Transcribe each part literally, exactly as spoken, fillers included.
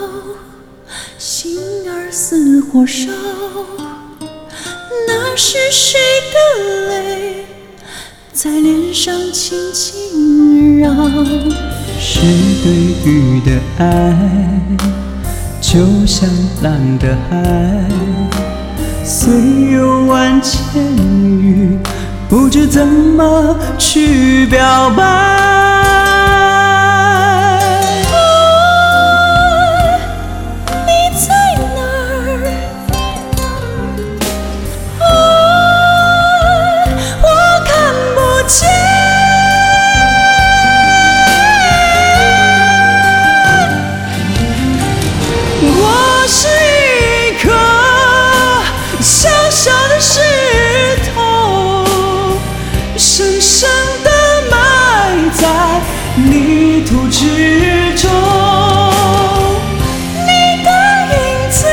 心儿似火烧。那是谁的泪在脸上轻轻绕？ 是对鱼的爱，就像浪的海，虽有万千语，不知怎么去表白。 你在哪儿？我看不见。我是一颗小小的石头，深深地埋在泥土之中。你的影子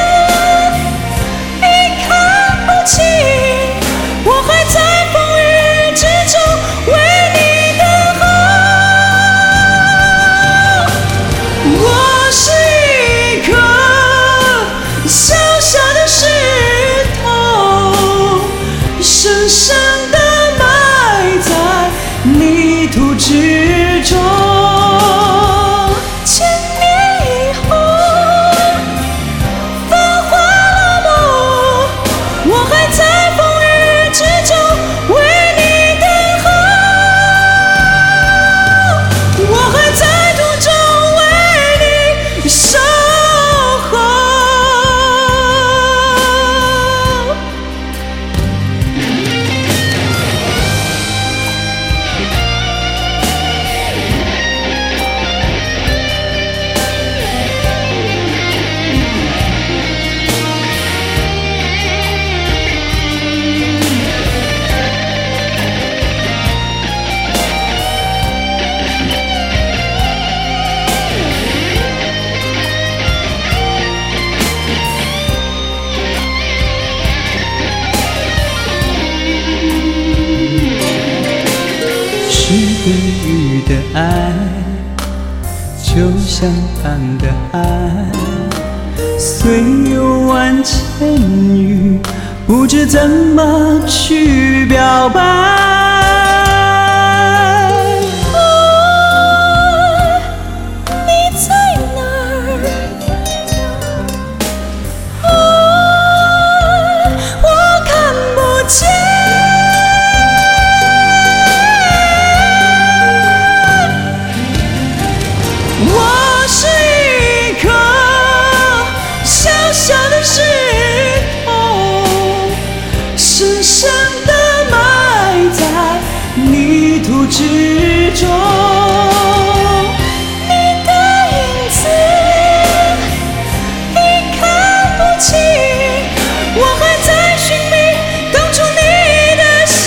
你看不清，我还在风雨之中为你等候。我是一颗小小的石头，深深地埋在泥土之中。千年以后，繁华落幕，我还在风雨之中为你等候。我还在途中为你守候。 是对鱼的爱，就像浪的海，虽有万千语，不知怎么去表白。 你在哪儿？我看不见。我是一颗小小的石头，深深地埋在泥土之中。你的影子你看不清，我还在寻觅当初你的笑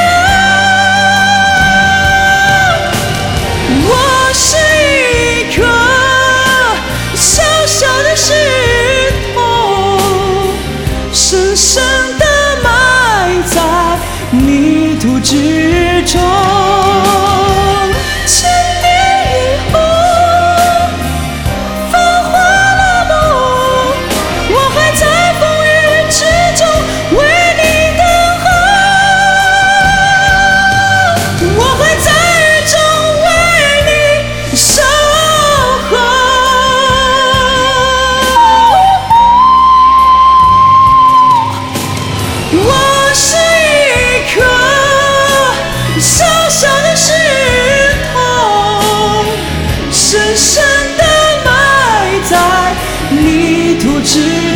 容。我是一颗小小的石头，深深地埋在泥土之中。千年以后，繁华落幕，我还在风雨之中为你等候。我还在雨中为你守候。我是一颗小小的石头，深深地埋在泥土之中。